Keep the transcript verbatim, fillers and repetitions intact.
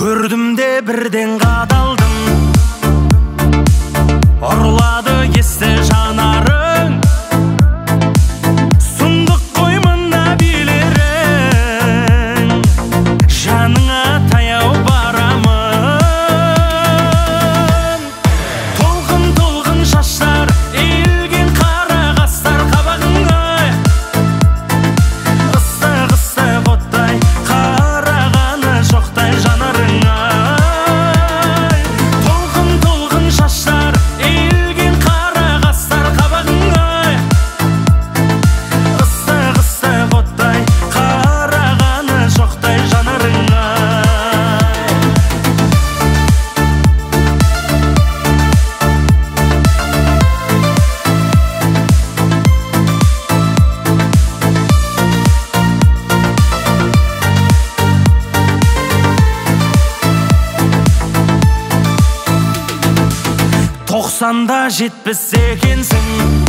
Көрдім де бірден қадалдым, ұрлады есті жанарың. Сұмдық қой мына билерің, жаныңа таяу барамын. Толқын толқын шаштар, иілген қара қастар қабағыңа. Ыстық ыстық оттай, қарағаны жоқтай жанарыңа. Толқын толқын шаштар, иілген қара қастар қабағыңа. Ыстық ыстық оттай, қарағаны жоқтай жанарыңа. Тоқсанда жетпіс екенсің,